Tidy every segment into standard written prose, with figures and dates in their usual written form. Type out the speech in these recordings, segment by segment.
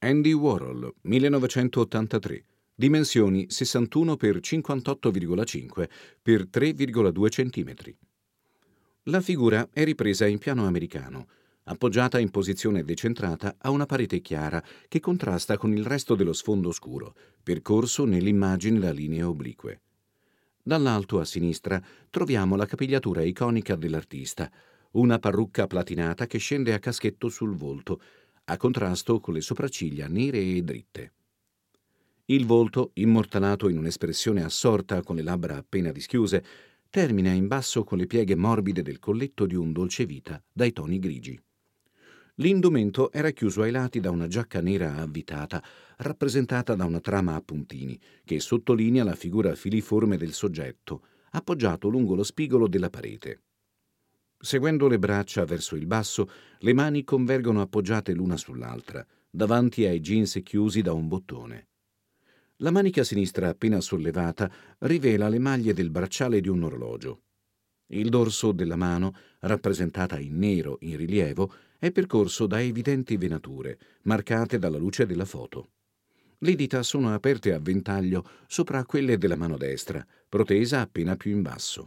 Andy Warhol, 1983. Dimensioni 61 x 58,5 x 3,2 cm. La figura è ripresa in piano americano, appoggiata in posizione decentrata a una parete chiara che contrasta con il resto dello sfondo scuro, percorso nell'immagine da linee oblique. Dall'alto a sinistra troviamo la capigliatura iconica dell'artista, una parrucca platinata che scende a caschetto sul volto, a contrasto con le sopracciglia nere e dritte. Il volto, immortalato in un'espressione assorta con le labbra appena dischiuse, termina in basso con le pieghe morbide del colletto di un dolcevita dai toni grigi. L'indumento era chiuso ai lati da una giacca nera avvitata, rappresentata da una trama a puntini, che sottolinea la figura filiforme del soggetto, appoggiato lungo lo spigolo della parete. Seguendo le braccia verso il basso, le mani convergono appoggiate l'una sull'altra, davanti ai jeans chiusi da un bottone. La manica sinistra appena sollevata rivela le maglie del bracciale di un orologio. Il dorso della mano, rappresentata in nero in rilievo, è percorso da evidenti venature, marcate dalla luce della foto. Le dita sono aperte a ventaglio sopra quelle della mano destra, protesa appena più in basso.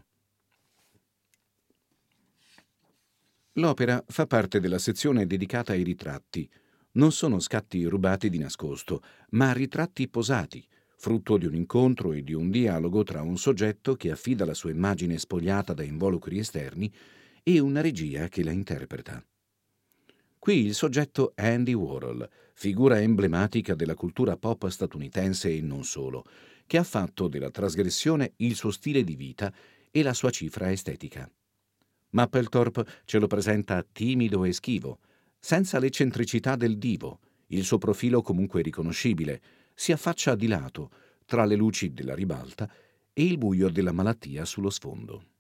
L'opera fa parte della sezione dedicata ai ritratti. Non sono scatti rubati di nascosto, ma ritratti posati, frutto di un incontro e di un dialogo tra un soggetto che affida la sua immagine spogliata da involucri esterni e una regia che la interpreta. Qui il soggetto è Andy Warhol, figura emblematica della cultura pop statunitense e non solo, che ha fatto della trasgressione il suo stile di vita e la sua cifra estetica. Mapplethorpe ce lo presenta timido e schivo, senza l'eccentricità del divo. Il suo profilo comunque riconoscibile si affaccia di lato tra le luci della ribalta e il buio della malattia sullo sfondo.